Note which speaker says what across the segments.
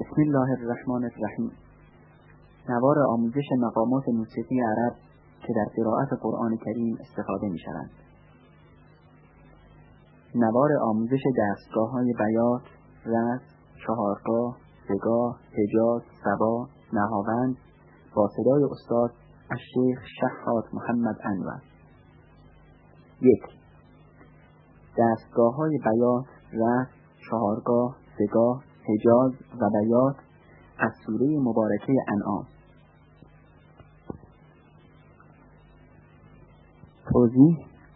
Speaker 1: بسم الله الرحمن الرحیم. نوار آموزش مقامات موسیقی عرب که در قرائت قرآن کریم استفاده می شوند. نوار آموزش دستگاه‌های بیات، رس، چهارگاه، سه‌گاه، حجاز، صبا، نهاوند با صدای استاد الشیخ شحات محمد انور. 1. دستگاه‌های بیات، رس، چهارگاه، سه‌گاه، حجاز و بیات از سوره مبارکه انعام. توضیح: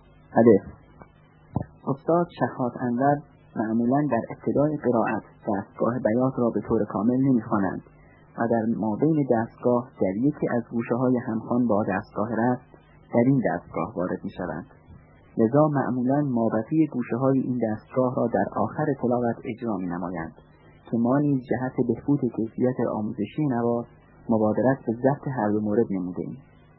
Speaker 1: استاد شحات انور معمولاً در ابتدای قرائت دستگاه بیات را به طور کامل نمی‌خوانند و در مابین دستگاه در یکی از گوشه‌های همخوان با دستگاه رس در این دستگاه وارد می‌شوند. لذا معمولاً مابقی گوشه‌های این دستگاه را در آخر تلاوت اجرا می‌نمایند که ما نیز جهت بهبود کیفیت آموزشی نوار مبادرت به ضبط هر دو مورد نموده‌ایم.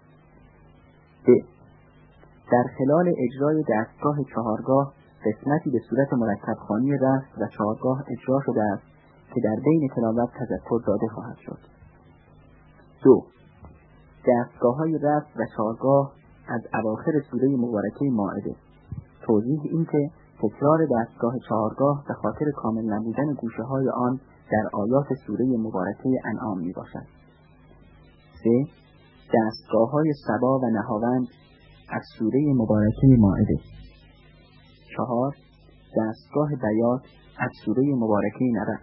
Speaker 1: در خلال اجرای دستگاه چهارگاه قسمتی به صورت مرکب خوانی رس و چهارگاه اجرا شده است که در بین تلاوت تذکر داده خواهد شد. 2. دستگاه‌های رس و چهارگاه از اواخر سوره مبارکه مائده. توضیح این که تکرار دستگاه چهارگاه به خاطر کامل نبودن گوشه‌های آن در آیات سوره مبارکه انعام می باشد. 3. دستگاه‌های صبا و نهاوند از سوره مبارکه مائده. 4. دستگاه بیات از سوره مبارکه نبأ.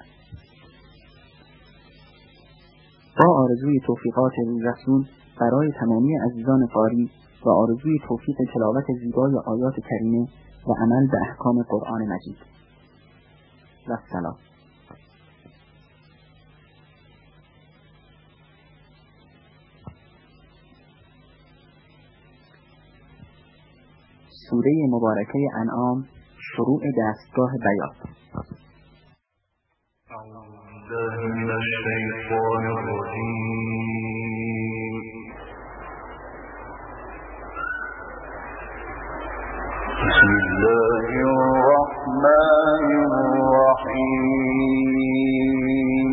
Speaker 1: با آرزوی توفیقات رسول برای تمامی عزیزان قاری و آرزوی توفیق تلاوت زیبای آیات کریمه و عمل به احکام قرآن مجید. و السلام. سوره مبارکه انعام، شروع دستگاه بیات.
Speaker 2: اعوذ من الشیطان الرجیم. بسم الله الرحمن الرحیم.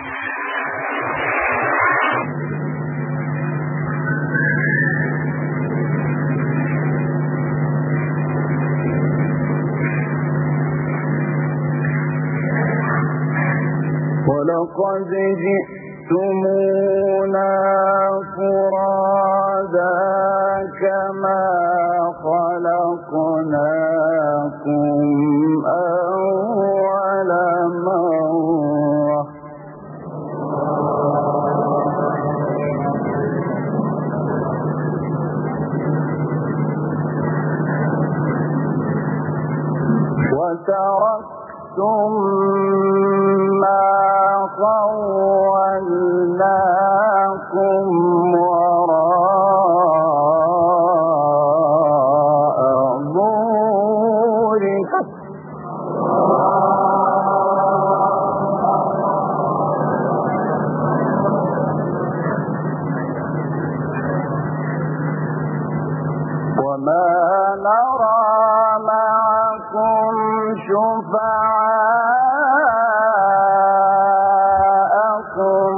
Speaker 2: ولقد جئتمونا فرادا كما خلقناكم أول مرة وتركتم خولناكم وراء ظهوركم وما نرى معكم شفعاءكم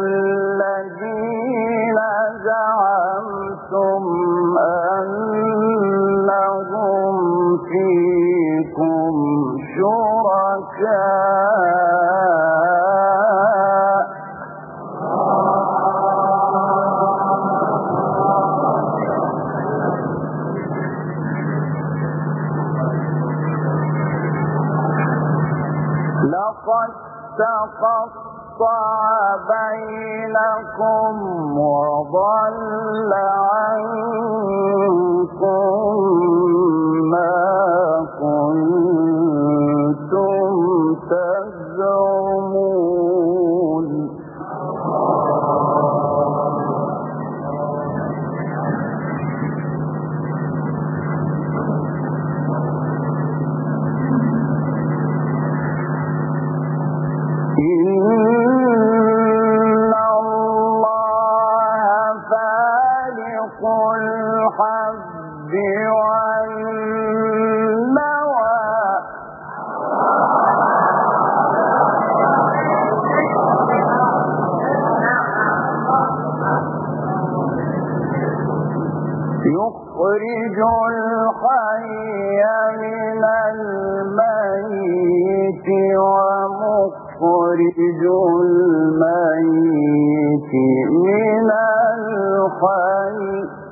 Speaker 2: الذين زعمتم أنهم فيكم شركاء لقد تقطع بينكم وضل عنكم ما كنتم تزعمون إن الله فالق الحب والنوى الحي من الميت ومخرج الميت من الحي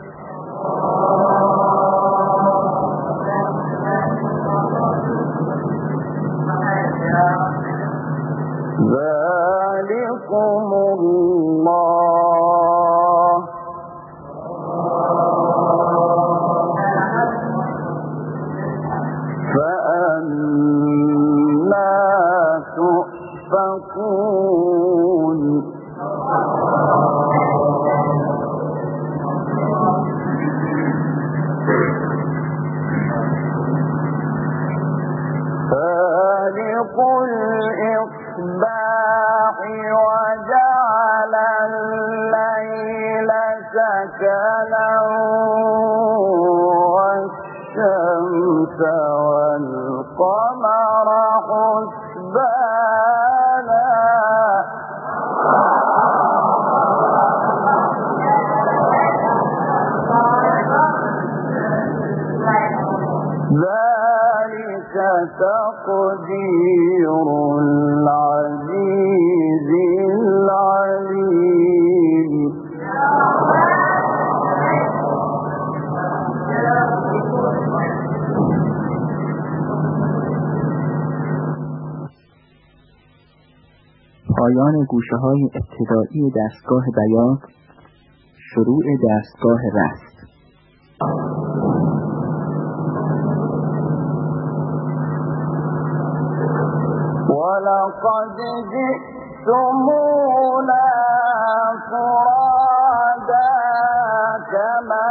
Speaker 2: ذلكم الله فأنا تؤفكون فالق الإصباح وجعل الليل سكنا والشمس والقمر حسبانا ذلك تقدير العزيز العليم
Speaker 1: پایان گوشه‌های ابتدایی دستگاه بیان، شروع دستگاه رست.
Speaker 2: ولقد جئتمونا فرادا كما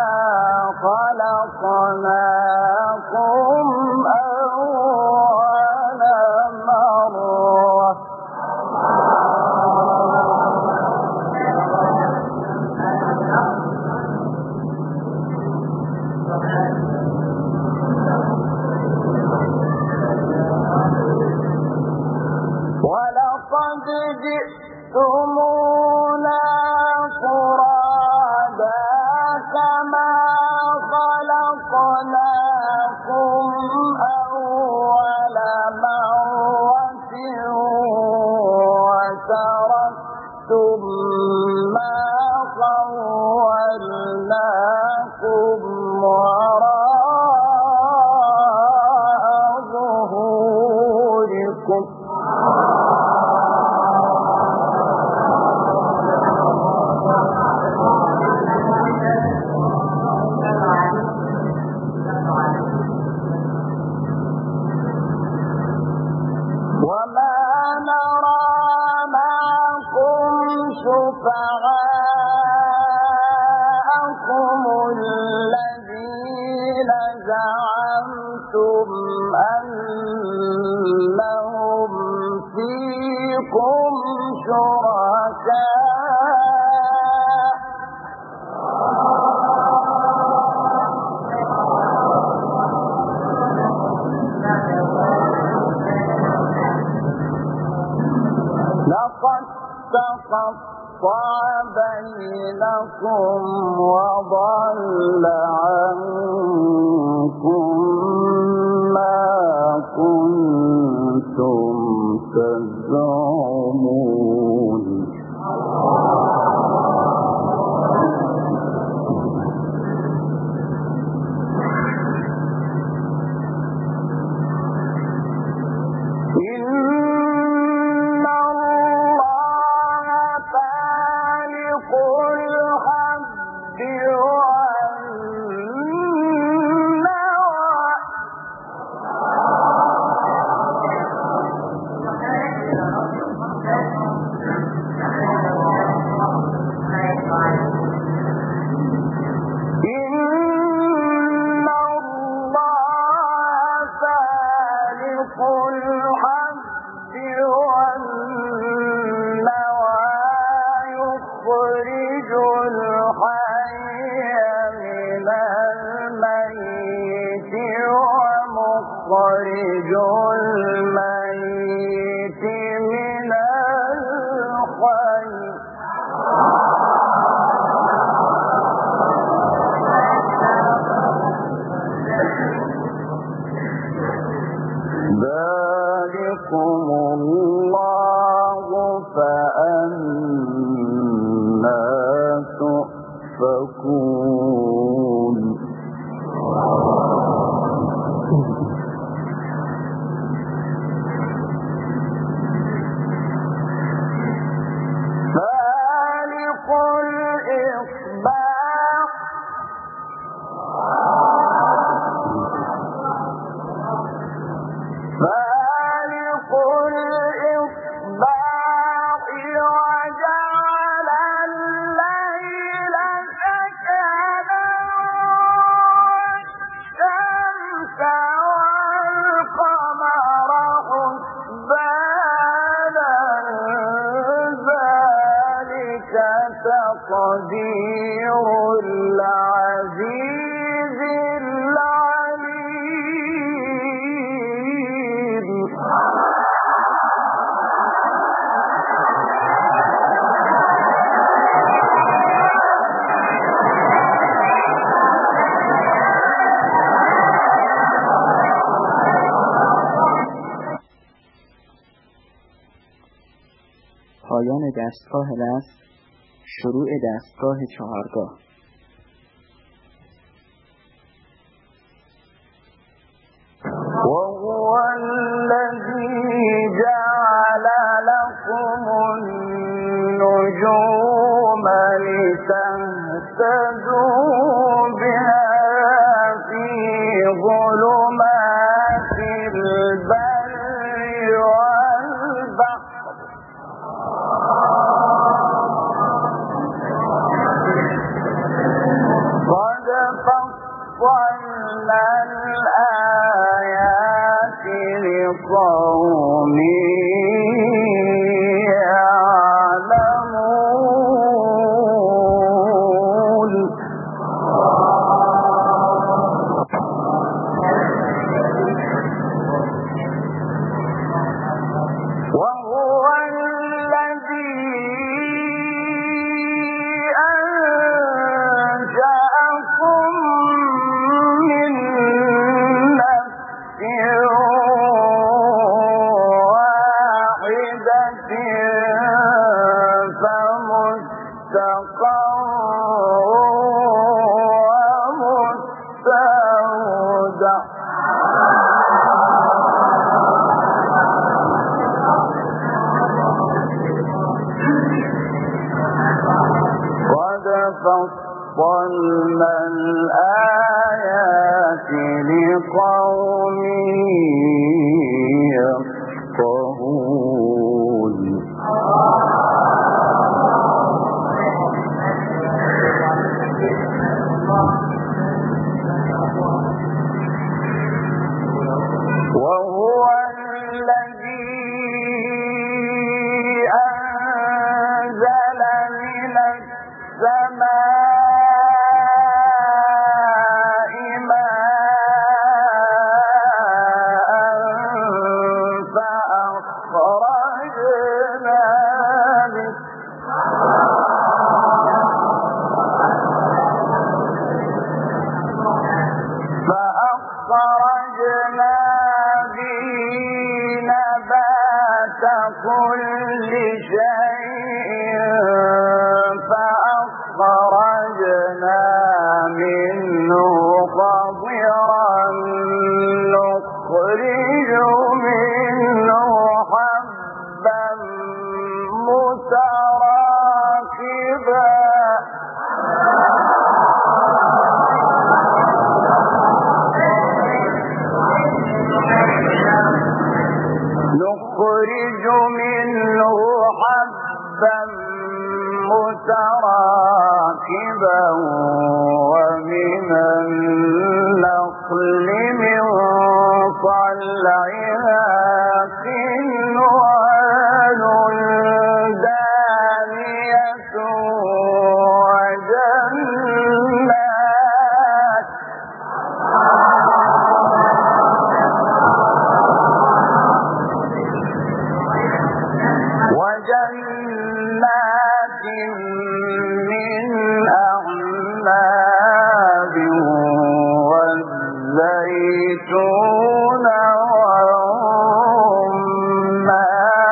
Speaker 2: خلقناكم أول مرة ولقد جئتمونا فرادا كما خلقناكم أول مرة وتركتم ما خولناكم وراء ظهوركم وما نرى معكم شفعاءكم الذين زعمتم أنهم فيكم شركاء لقد تقطع بينكم وضل عنكم ما كنتم تزعمون مخرج الميت من الحي الله فأنى تؤفكون فالق الإصباح وجعل الليل سكنا والشمس والقمر حسبانا ذلك تقدير العزيز العليم
Speaker 1: پایان دستگاه رسم، شروع دستگاه چهارگاه.
Speaker 2: وهو الذي جعل لكم النجوم لتهتدوا بها في ظلمات البر والبحر قد فصلنا الآيات لقوم يعلمون وهو الذي أنشأكم من نفس واحدة فمستقر ومستودع قد فصلنا الآيات لقوم يفقهون وهو الذي أنزل من السماء ماء فأخرجنا به نبات كل شيء فأخرجنا منه خضرا نخرج منه حبا متراكبا نخرج منه حبا متراكبا ومن النخل من طلعها قنوان دانية وجنات من أعناب والزيتون والرمان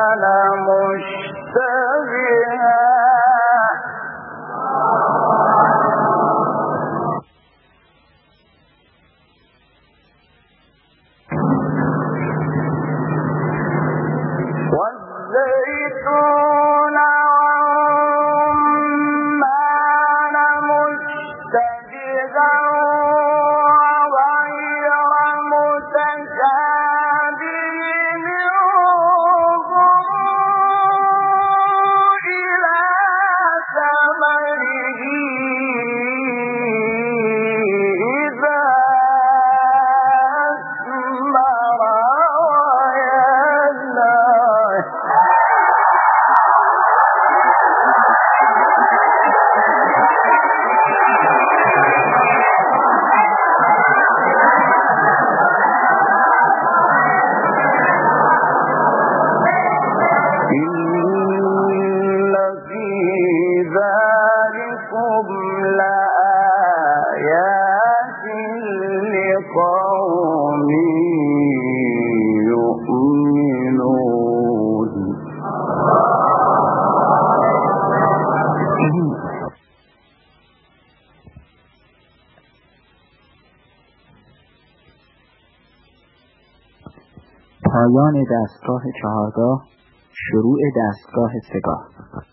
Speaker 1: پایان دستگاه 4 شروع دستگاه 3.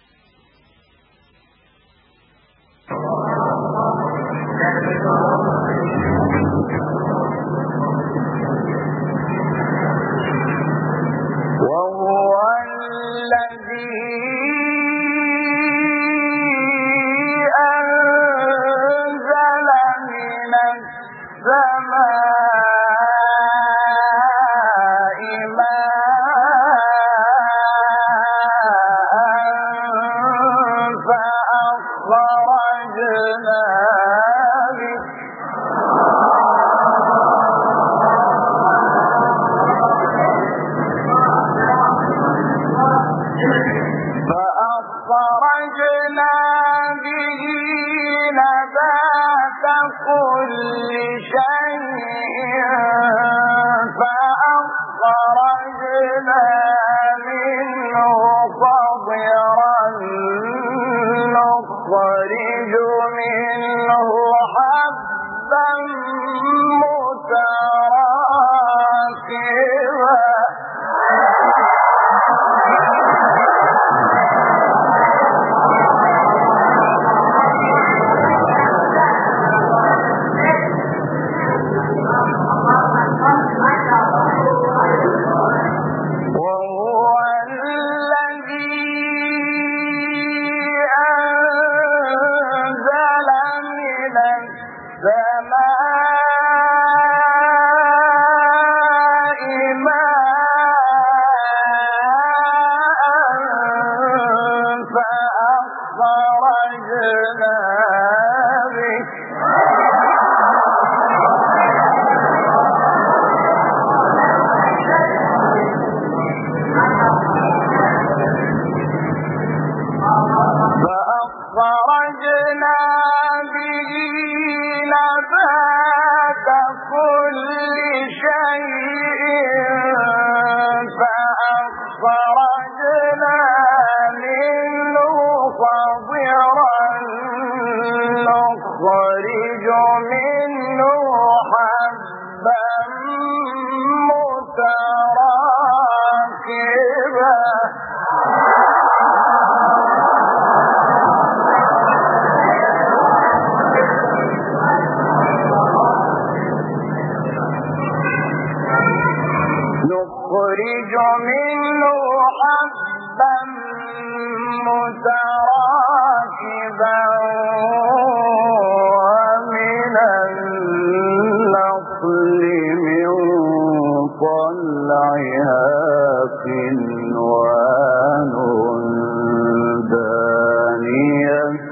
Speaker 2: نخرج منه حبا متراكبا ومن النخل من طلعها قنوان دانية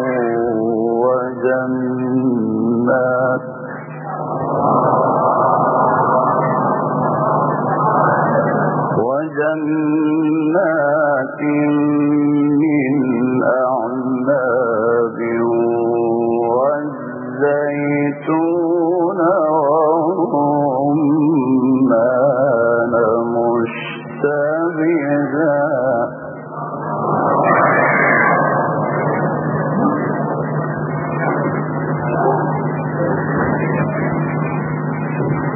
Speaker 2: وجنات من أعناب والزيتون والرمان مشتبها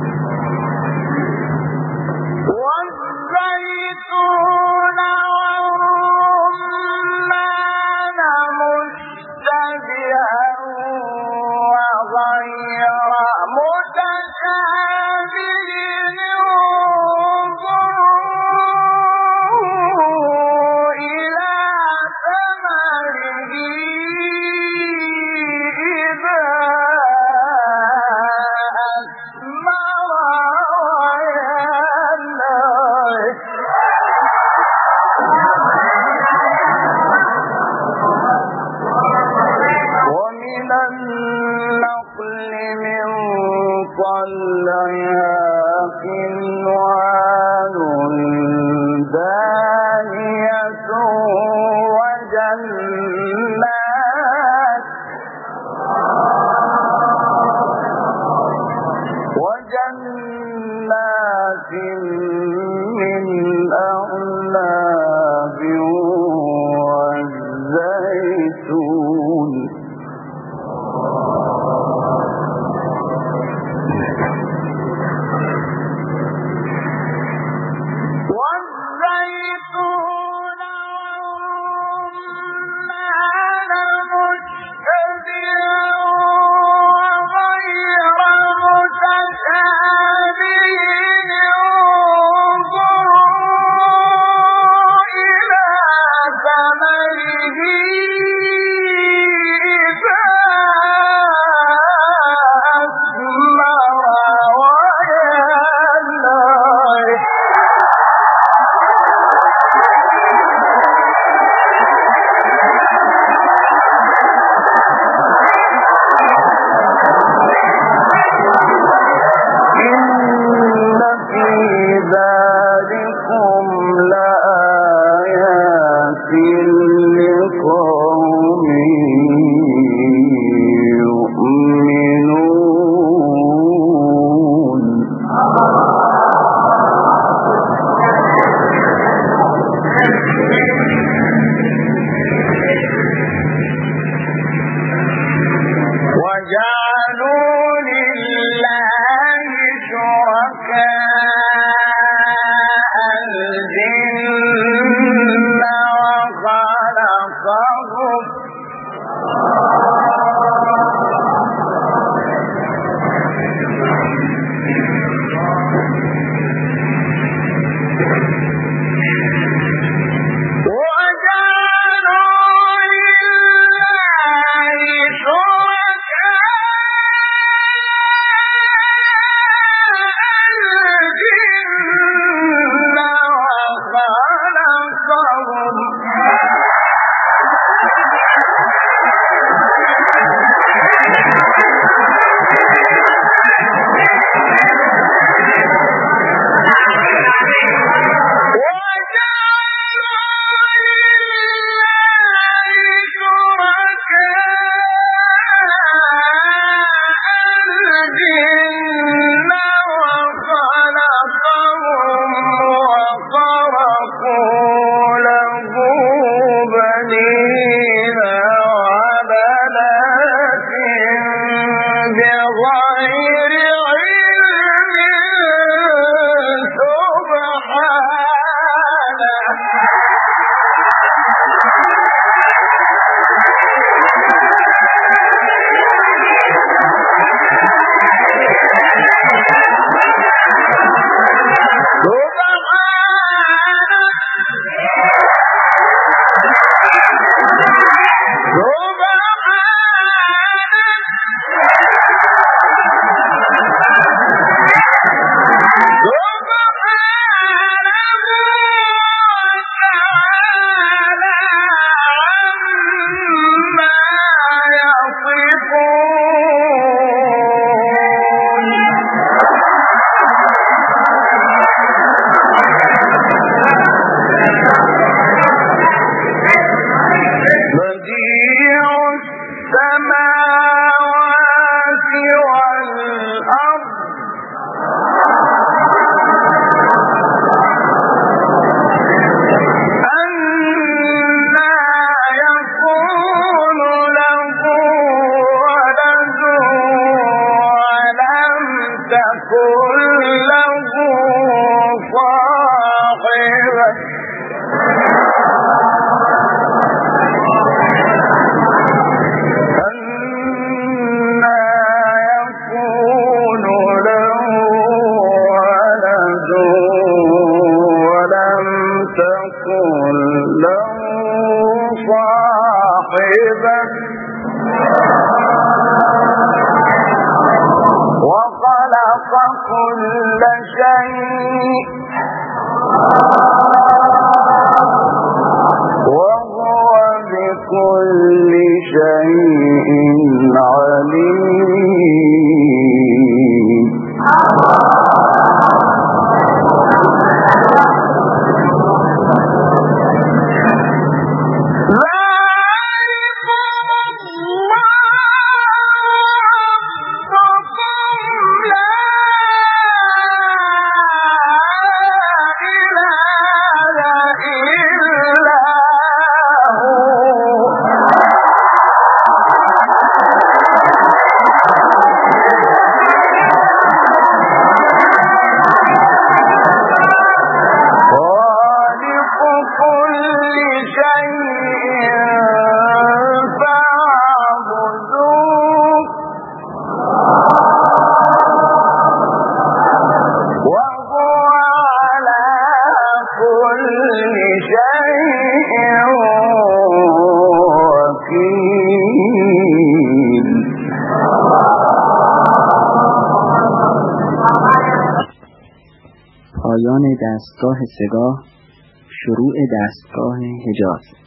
Speaker 2: والزيتون والزيت وجنات من أعناب والزيتون وخلق كل شيء وهو بكل شيء عليم.
Speaker 1: دستگاه سگاه، شروع دستگاه حجاز.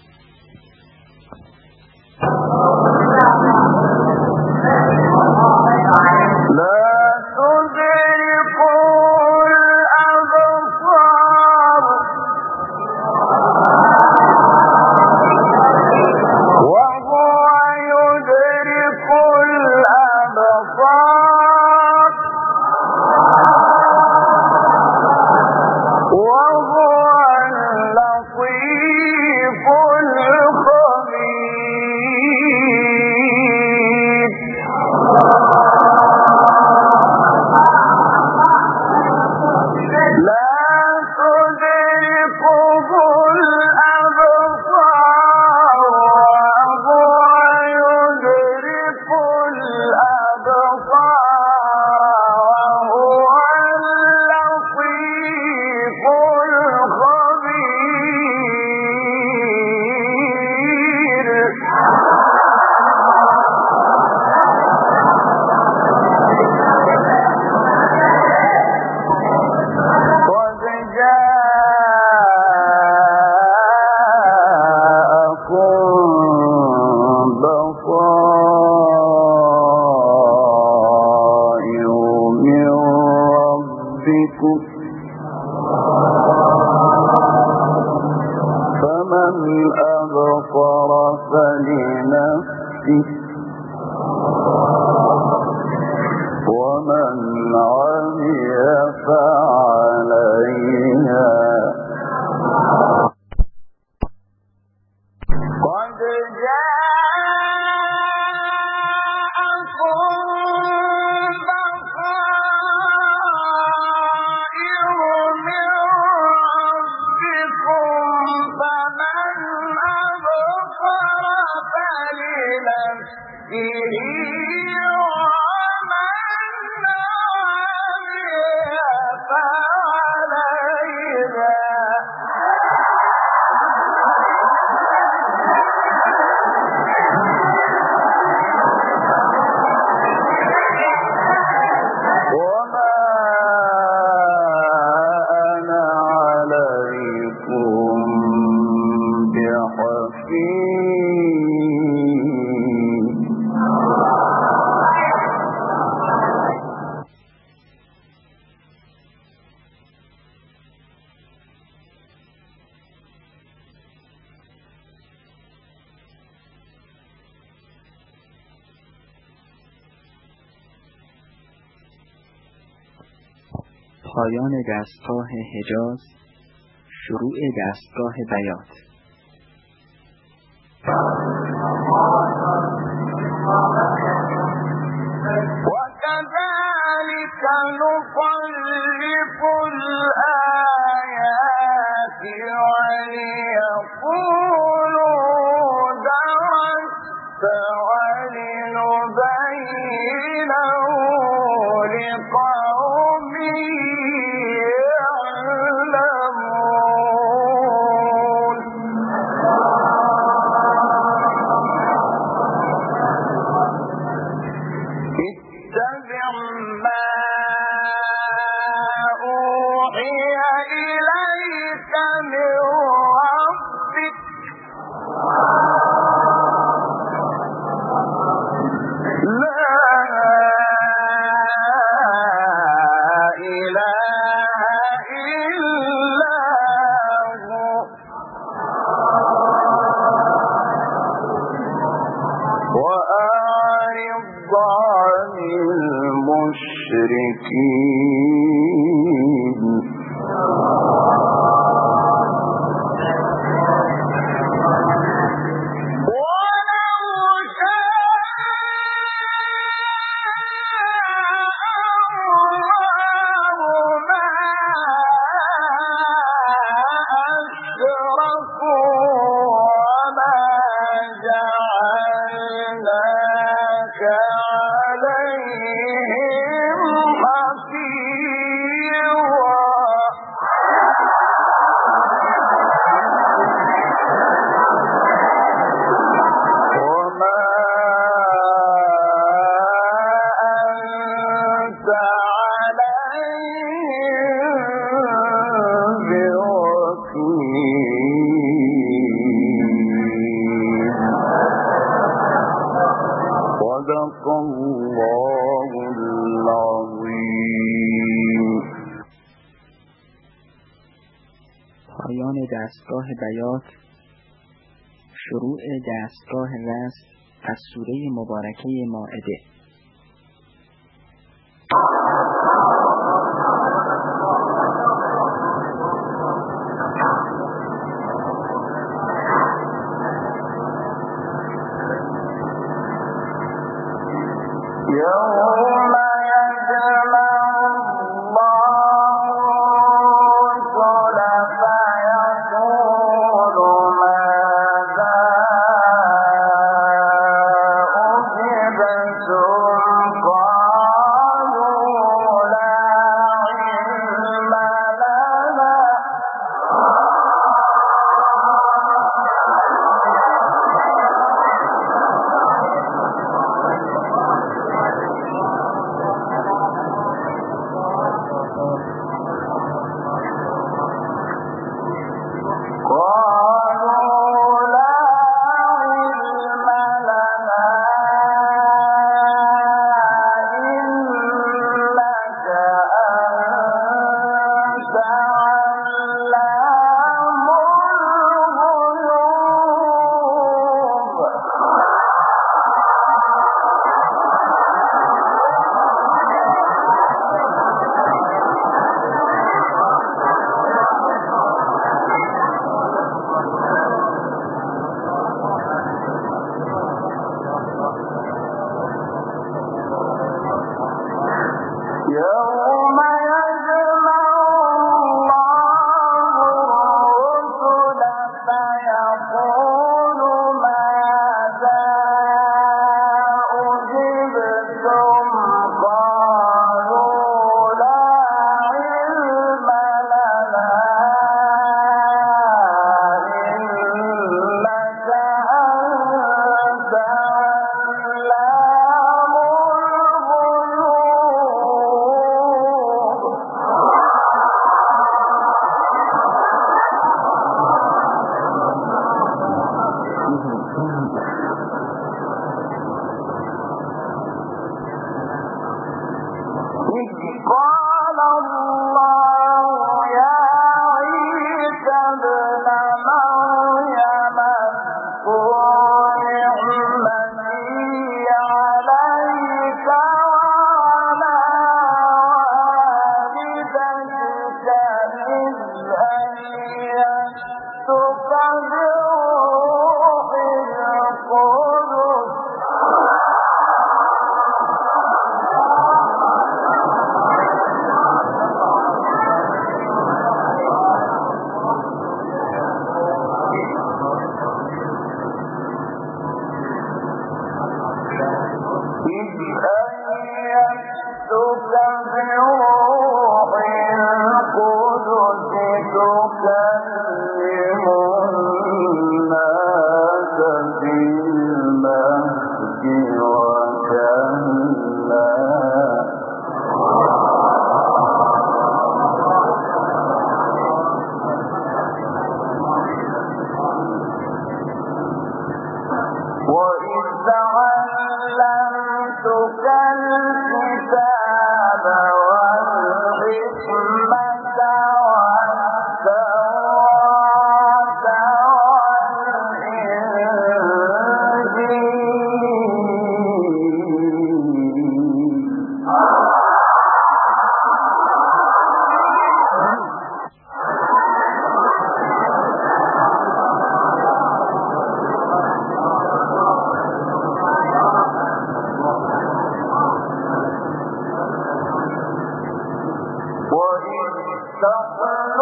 Speaker 1: پایان دستگاه حجاز، شروع دستگاه بیات.
Speaker 2: وَكَذَلِكَ نُصَرِّفُ الْآيَاتِ وَلِيَقُولُوا دَرَسْتَ وَلِنُبَيِّنَهُ لِقَوْمٍ يَعْلَمُونَ. اتَّبِعْ مَا أُوحِيَ إِلَيْكَ مِنْ رَبِّكَ وَأَعْرِضْ عَنِ الْمُشْرِكِينَ. عليهم حفيظا.
Speaker 1: دستگاه بیات، شروع دستگاه رسم از سوره مبارکه مائده.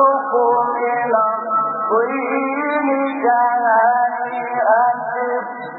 Speaker 2: تخلق من الطين كهيئة